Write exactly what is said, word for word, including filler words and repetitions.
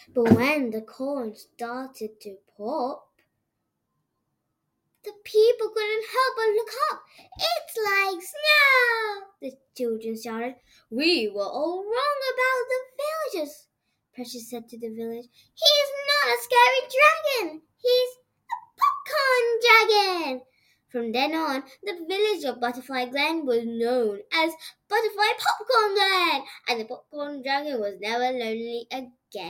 But when the corn started to pop, the people couldn't help but look up. It's like snow! The children shouted. We were all wrong about the villagers, Precious said to the village. He's not a scary dragon. He's Popcorn Dragon. From then on, the village of Butterfly Glen was known as Butterfly Popcorn Glen, and the Popcorn Dragon was never lonely again.